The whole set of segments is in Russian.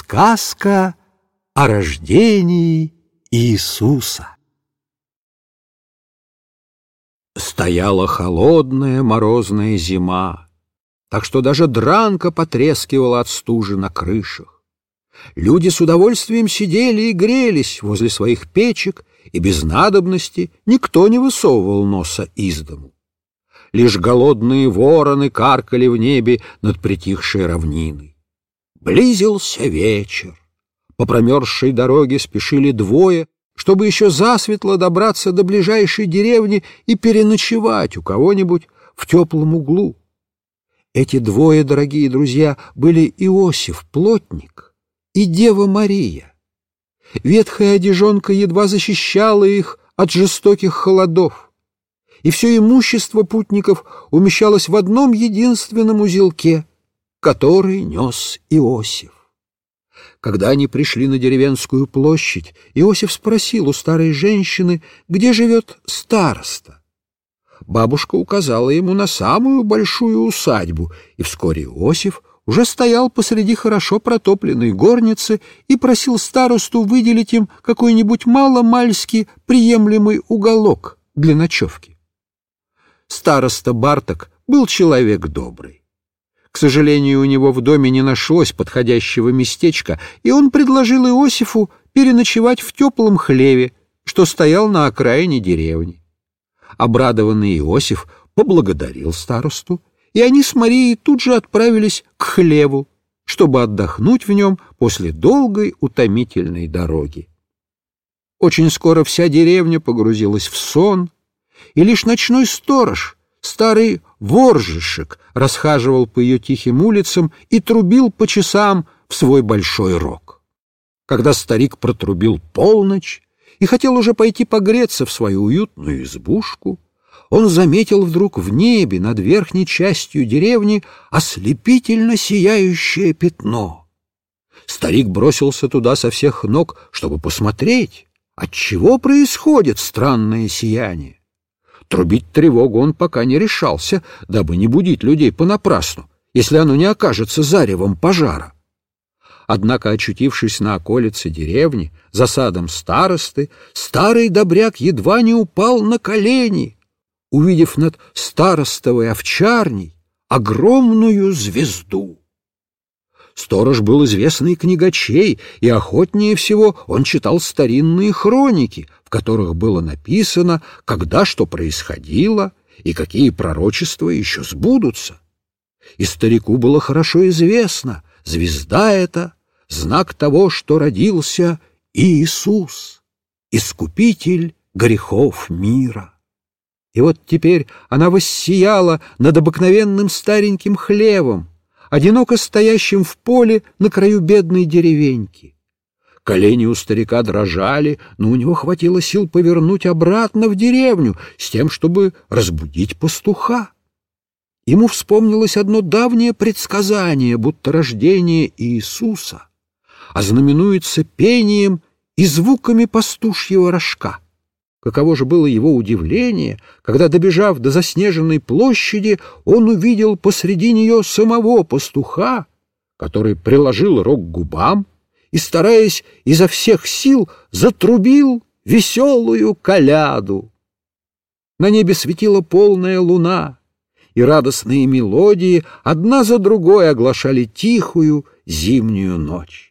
Сказка о рождении Иисуса. Стояла холодная морозная зима, так что даже дранка потрескивала от стужи на крышах. Люди с удовольствием сидели и грелись возле своих печек, и без надобности никто не высовывал носа из дому. Лишь голодные вороны каркали в небе над притихшей равниной. Близился вечер. По промерзшей дороге спешили двое, чтобы еще засветло добраться до ближайшей деревни и переночевать у кого-нибудь в теплом углу. Эти двое, дорогие друзья, были Иосиф, плотник, и Дева Мария. Ветхая одежонка едва защищала их от жестоких холодов, и все имущество путников умещалось в одном единственном узелке, который нес Иосиф. Когда они пришли на деревенскую площадь, Иосиф спросил у старой женщины, где живет староста. Бабушка указала ему на самую большую усадьбу, и вскоре Иосиф уже стоял посреди хорошо протопленной горницы и просил старосту выделить им какой-нибудь мало-мальски приемлемый уголок для ночевки. Староста Барток был человек добрый. К сожалению, у него в доме не нашлось подходящего местечка, и он предложил Иосифу переночевать в теплом хлеве, что стоял на окраине деревни. Обрадованный Иосиф поблагодарил старосту, и они с Марией тут же отправились к хлеву, чтобы отдохнуть в нем после долгой утомительной дороги. Очень скоро вся деревня погрузилась в сон, и лишь ночной сторож, старый воржишек, расхаживал по ее тихим улицам и трубил по часам в свой большой рог. Когда старик протрубил полночь и хотел уже пойти погреться в свою уютную избушку, он заметил вдруг в небе над верхней частью деревни ослепительно сияющее пятно. Старик бросился туда со всех ног, чтобы посмотреть, отчего происходит странное сияние. Трубить тревогу он пока не решался, дабы не будить людей понапрасну, если оно не окажется заревом пожара. Однако, очутившись на околице деревни, за садом старосты, старый добряк едва не упал на колени, увидев над старостовой овчарней огромную звезду. Сторож был известный книгачей, и охотнее всего он читал старинные хроники, в которых было написано, когда что происходило и какие пророчества еще сбудутся. И старику было хорошо известно, звезда эта — знак того, что родился Иисус, искупитель грехов мира. И вот теперь она воссияла над обыкновенным стареньким хлевом, одиноко стоящим в поле на краю бедной деревеньки. Колени у старика дрожали, но у него хватило сил повернуть обратно в деревню с тем, чтобы разбудить пастуха. Ему вспомнилось одно давнее предсказание, будто рождение Иисуса ознаменуется пением и звуками пастушьего рожка. Каково же было его удивление, когда, добежав до заснеженной площади, он увидел посреди нее самого пастуха, который приложил рог к губам и, стараясь изо всех сил, затрубил веселую коляду. На небе светила полная луна, и радостные мелодии одна за другой оглашали тихую зимнюю ночь.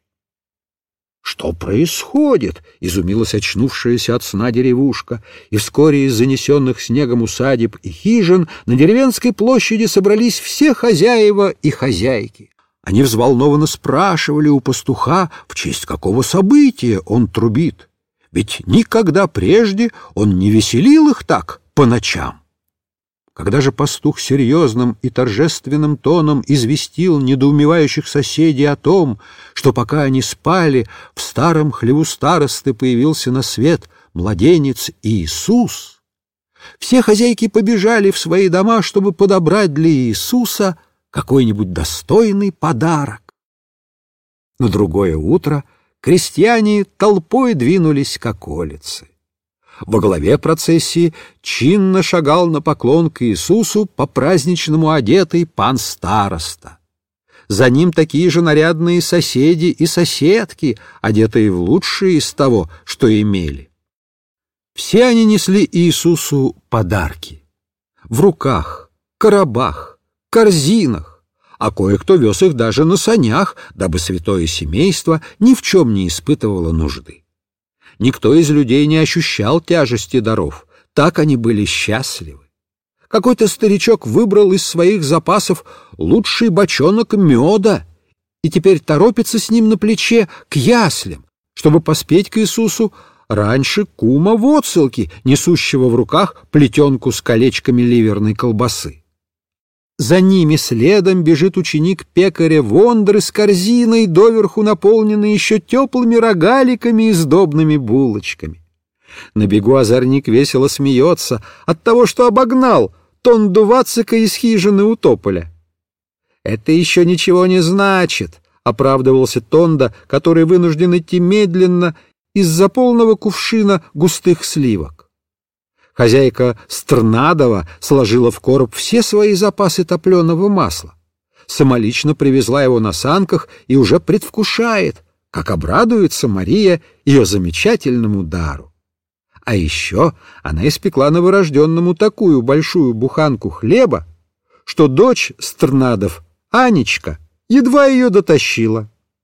«Что происходит?» — изумилась очнувшаяся от сна деревушка, и вскоре из занесенных снегом усадеб и хижин на деревенской площади собрались все хозяева и хозяйки. Они взволнованно спрашивали у пастуха, в честь какого события он трубит, ведь никогда прежде он не веселил их так по ночам. Когда же пастух серьезным и торжественным тоном известил недоумевающих соседей о том, что пока они спали, в старом хлеву старосты появился на свет младенец Иисус, все хозяйки побежали в свои дома, чтобы подобрать для Иисуса какой-нибудь достойный подарок. На другое утро крестьяне толпой двинулись к околице. Во главе процессии чинно шагал на поклон к Иисусу по-праздничному одетый пан староста. За ним такие же нарядные соседи и соседки, одетые в лучшие из того, что имели. Все они несли Иисусу подарки. В руках, коробах, корзинах, а кое-кто вез их даже на санях, дабы святое семейство ни в чем не испытывало нужды. Никто из людей не ощущал тяжести даров, так они были счастливы. Какой-то старичок выбрал из своих запасов лучший бочонок меда и теперь торопится с ним на плече к яслям, чтобы поспеть к Иисусу раньше кума Воцелки, несущего в руках плетенку с колечками ливерной колбасы. За ними следом бежит ученик пекаря Вондры с корзиной, доверху наполненной еще теплыми рогаликами и сдобными булочками. На бегу озорник весело смеется от того, что обогнал Тонду Вацика из хижины у тополя. «Это еще ничего не значит», — оправдывался Тонда, который вынужден идти медленно из-за полного кувшина густых сливок. Хозяйка Стрнадова сложила в короб все свои запасы топленого масла, самолично привезла его на санках и уже предвкушает, как обрадуется Мария ее замечательному дару. А еще она испекла новорожденному такую большую буханку хлеба, что дочь Стрнадов, Анечка, едва ее дотащила.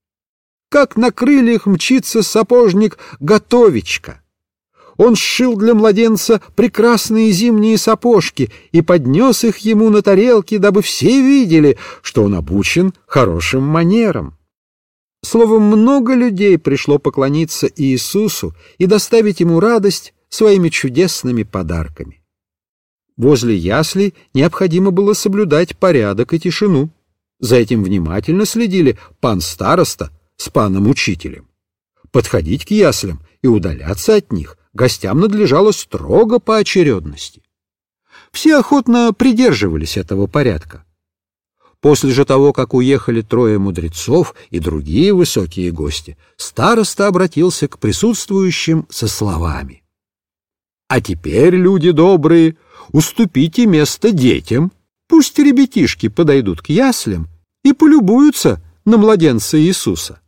Как на крыльях мчится сапожник Готовичка. Он сшил для младенца прекрасные зимние сапожки и поднес их ему на тарелке, дабы все видели, что он обучен хорошим манерам. Словом, много людей пришло поклониться Иисусу и доставить ему радость своими чудесными подарками. Возле яслей необходимо было соблюдать порядок и тишину. За этим внимательно следили пан староста с паном учителем. Подходить к яслям и удаляться от них гостям надлежало строго по очередности. Все охотно придерживались этого порядка. После же того, как уехали трое мудрецов и другие высокие гости, староста обратился к присутствующим со словами: «А теперь, люди добрые, уступите место детям, пусть ребятишки подойдут к яслям и полюбуются на младенца Иисуса».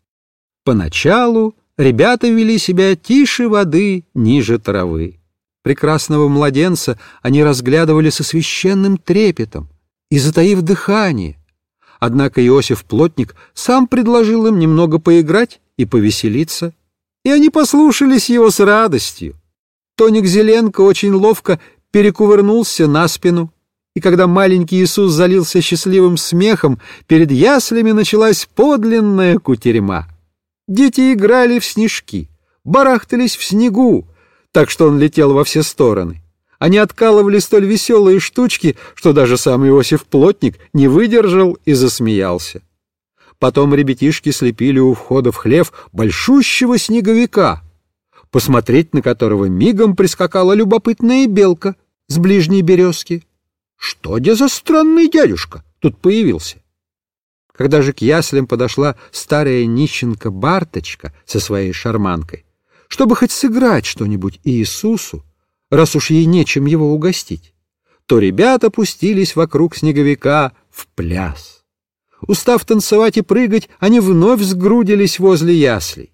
Поначалу ребята вели себя тише воды, ниже травы. Прекрасного младенца они разглядывали со священным трепетом и затаив дыхание. Однако Иосиф Плотник сам предложил им немного поиграть и повеселиться, и они послушались его с радостью. Тоник Зеленко очень ловко перекувырнулся на спину, и когда маленький Иисус залился счастливым смехом, перед яслями началась подлинная кутерьма. Дети играли в снежки, барахтались в снегу, так что он летел во все стороны. Они откалывали столь веселые штучки, что даже сам Иосиф Плотник не выдержал и засмеялся. Потом ребятишки слепили у входа в хлев большущего снеговика, посмотреть на которого мигом прискакала любопытная белка с ближней березки. Что де за странный дядюшка тут появился? Когда же к яслям подошла старая нищенка Барточка со своей шарманкой, чтобы хоть сыграть что-нибудь Иисусу, раз уж ей нечем его угостить, то ребята пустились вокруг снеговика в пляс. Устав танцевать и прыгать, они вновь сгрудились возле яслей.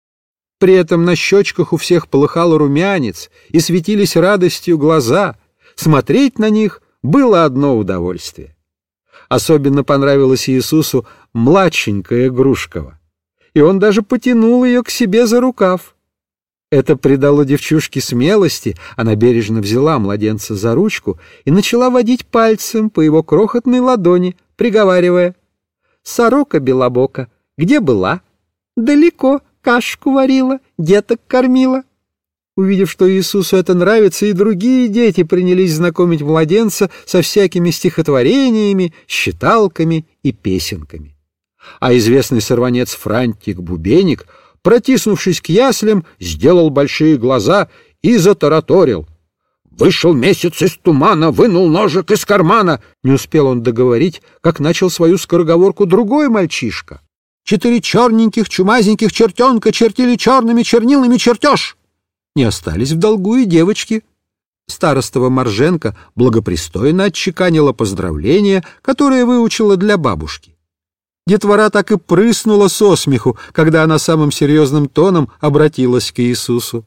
При этом на щечках у всех полыхал румянец и светились радостью глаза. Смотреть на них было одно удовольствие. Особенно понравилась Иисусу младшенькая Грушкова, и он даже потянул ее к себе за рукав. Это придало девчушке смелости, она бережно взяла младенца за ручку и начала водить пальцем по его крохотной ладони, приговаривая: «Сорока белобока, где была? Далеко кашку варила, деток кормила». Увидев, что Иисусу это нравится, и другие дети принялись знакомить младенца со всякими стихотворениями, считалками и песенками. А известный сорванец Франтик-Бубеник, протиснувшись к яслям, сделал большие глаза и затараторил: «Вышел месяц из тумана, вынул ножик из кармана». Не успел он договорить, как начал свою скороговорку другой мальчишка: «4 черненьких чумазеньких чертенка чертили черными чернилами чертеж». Не остались в долгу и девочки. Старостова Марженко благопристойно отчеканила поздравление, которое выучила для бабушки. Детвора так и прыснула со смеху, когда она самым серьезным тоном обратилась к Иисусу.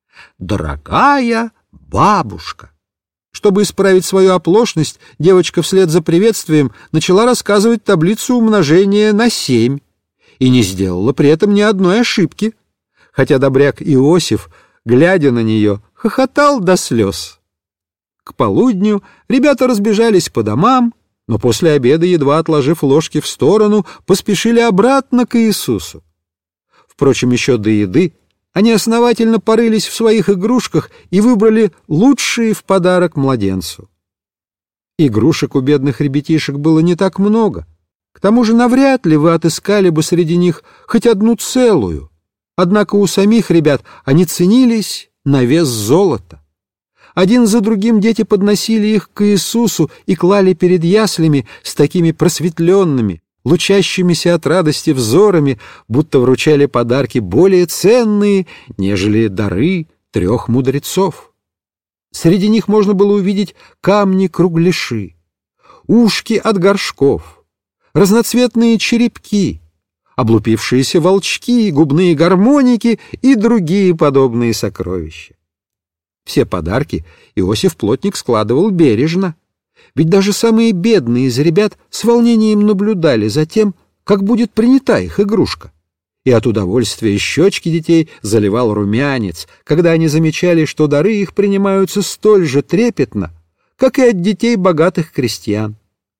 «Дорогая бабушка!» Чтобы исправить свою оплошность, девочка вслед за приветствием начала рассказывать таблицу умножения на 7 и не сделала при этом ни одной ошибки, хотя добряк Иосиф, глядя на нее, хохотал до слез. К полудню ребята разбежались по домам, но после обеда, едва отложив ложки в сторону, поспешили обратно к Иисусу. Впрочем, еще до еды они основательно порылись в своих игрушках и выбрали лучшие в подарок младенцу. Игрушек у бедных ребятишек было не так много. К тому же навряд ли вы отыскали бы среди них хоть одну целую. Однако у самих ребят они ценились на вес золота. Один за другим дети подносили их к Иисусу и клали перед яслями с такими просветленными, лучащимися от радости взорами, будто вручали подарки более ценные, нежели дары 3 мудрецов. Среди них можно было увидеть камни-кругляши, ушки от горшков, разноцветные черепки, облупившиеся волчки, губные гармоники и другие подобные сокровища. Все подарки Иосиф Плотник складывал бережно, ведь даже самые бедные из ребят с волнением наблюдали за тем, как будет принята их игрушка. И от удовольствия щечки детей заливал румянец, когда они замечали, что дары их принимаются столь же трепетно, как и от детей богатых крестьян.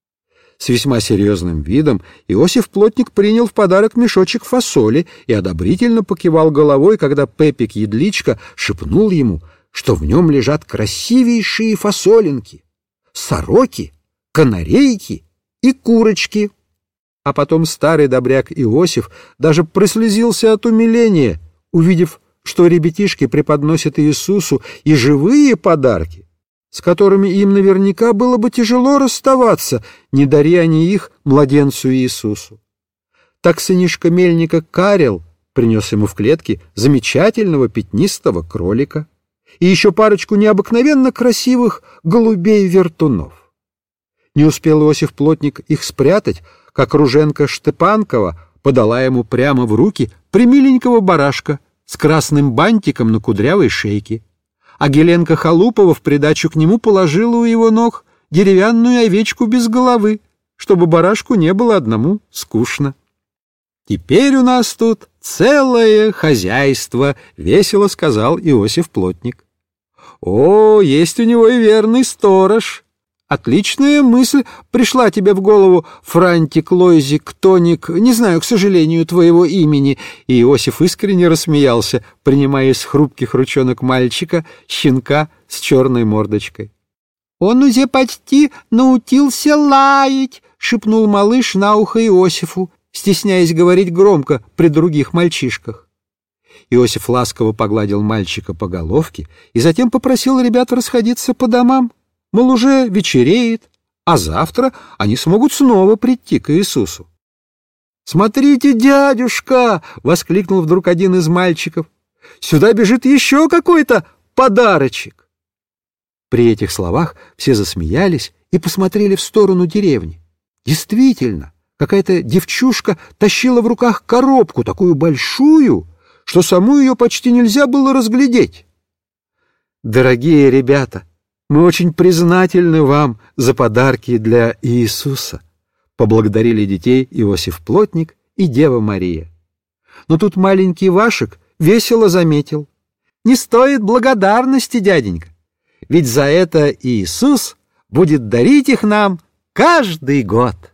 С весьма серьезным видом Иосиф Плотник принял в подарок мешочек фасоли и одобрительно покивал головой, когда Пепик-Ядличка шепнул ему, что в нем лежат красивейшие фасолинки, сороки, канарейки и курочки. А потом старый добряк Иосиф даже прослезился от умиления, увидев, что ребятишки преподносят Иисусу и живые подарки, с которыми им наверняка было бы тяжело расставаться, не даря они их младенцу Иисусу. Так сынишка мельника Карел принес ему в клетке замечательного пятнистого кролика и еще парочку необыкновенно красивых голубей-вертунов. Не успел Иосиф Плотник их спрятать, как Руженка Штепанкова подала ему прямо в руки примиленького барашка с красным бантиком на кудрявой шейке, а Геленка Халупова в придачу к нему положила у его ног деревянную овечку без головы, чтобы барашку не было одному скучно. «Теперь у нас тут целое хозяйство», — весело сказал Иосиф Плотник. «О, есть у него и верный сторож. Отличная мысль пришла тебе в голову, Франтик, Лойзик, Тоник, не знаю, к сожалению, твоего имени». И Иосиф искренне рассмеялся, принимая из хрупких ручонок мальчика щенка с черной мордочкой. «Он уже почти научился лаять», — шепнул малыш на ухо Иосифу, стесняясь говорить громко при других мальчишках. Иосиф ласково погладил мальчика по головке и затем попросил ребят расходиться по домам, мол, уже вечереет, а завтра они смогут снова прийти к Иисусу. «Смотрите, дядюшка!» — воскликнул вдруг один из мальчиков. «Сюда бежит еще какой-то подарочек!» При этих словах все засмеялись и посмотрели в сторону деревни. Действительно, какая-то девчушка тащила в руках коробку, такую большую, что саму ее почти нельзя было разглядеть. «Дорогие ребята, мы очень признательны вам за подарки для Иисуса», — поблагодарили детей Иосиф Плотник и Дева Мария. Но тут маленький Вашек весело заметил: «Не стоит благодарности, дяденька, ведь за это Иисус будет дарить их нам каждый год».